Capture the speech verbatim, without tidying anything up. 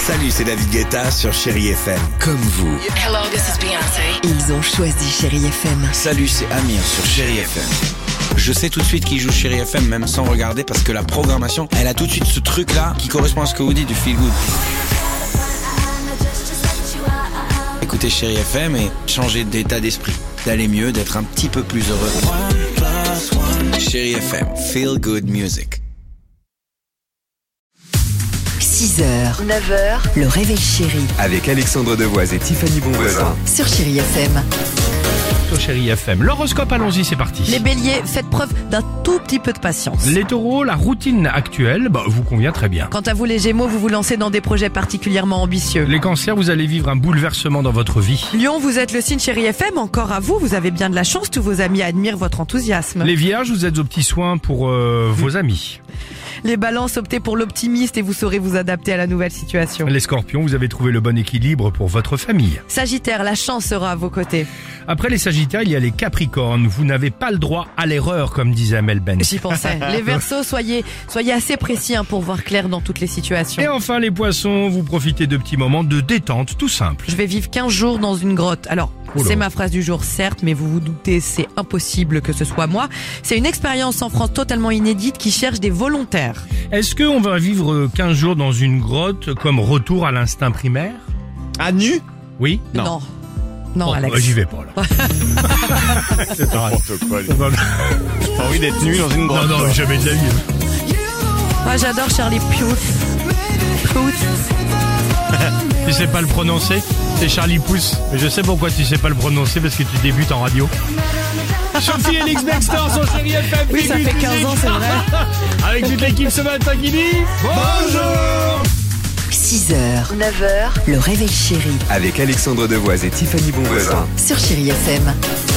Salut, c'est David Guetta sur Chérie F M. Comme vous. Hello, this is Beyoncé. Ils ont choisi Chérie F M. Salut, c'est Amir sur Chérie F M. Je sais tout de suite qui joue Chérie F M, même sans regarder, parce que la programmation, elle a tout de suite ce truc-là qui correspond à ce que vous dites du feel good. Écoutez Chérie F M et changer d'état d'esprit, d'aller mieux, d'être un petit peu plus heureux. Chérie F M, feel good music. six heures, neuf heures, le réveil chéri Avec Alexandre Devoise et Tiffany Bonvoisin. sur Chérie F M. Sur Chérie F M. L'horoscope, allons-y, c'est parti. Les béliers, faites preuve d'un tout petit peu de patience. Les taureaux, la routine actuelle bah, vous convient très bien. Quant à vous les gémeaux, vous vous lancez dans des projets particulièrement ambitieux. Les cancers, vous allez vivre un bouleversement dans votre vie. Lion, vous êtes le signe Chérie F M, encore à vous, vous avez bien de la chance, tous vos amis admirent votre enthousiasme. Les vierges, vous êtes aux petits soins pour euh, vos amis. Les balances, optez pour l'optimiste et vous saurez vous adapter à la nouvelle situation. Les scorpions, vous avez trouvé le bon équilibre pour votre famille. Sagittaire, la chance sera à vos côtés. Après les sagittaires, il y a les capricornes. Vous n'avez pas le droit à l'erreur, comme disait Amel Ben. J'y pensais. Les verseaux, soyez, soyez assez précis hein, pour voir clair dans toutes les situations. Et enfin les poissons, vous profitez de petits moments de détente, tout simple. Je vais vivre quinze jours dans une grotte. Alors, Oula. c'est ma phrase du jour, certes, mais vous vous doutez, c'est impossible que ce soit moi. C'est une expérience en France totalement inédite qui cherche des volontaires. Est-ce qu'on va vivre quinze jours dans une grotte comme retour à l'instinct primaire? À nu? Oui? Non. Non, Bon, Alex. bah, j'y vais pas là. C'est pareil. Non, T'as envie d'être nu dans une grotte? non, quoi. jamais de la vie. Moi, j'adore Charlie Puth. Puth. Tu sais pas le prononcer? C'est Charlie Pouce. Mais je sais pourquoi tu sais pas le prononcer, parce que tu débutes en radio. Sophie Elix Bextor sur Chérie F M. Oui, ça fait quinze ans, c'est vrai. Avec toute l'équipe ce matin qui dit bonjour. six heures, neuf heures, le réveil chéri Avec Alexandre Devoise et Tiffany Bonvoisin. sur Chérie F M.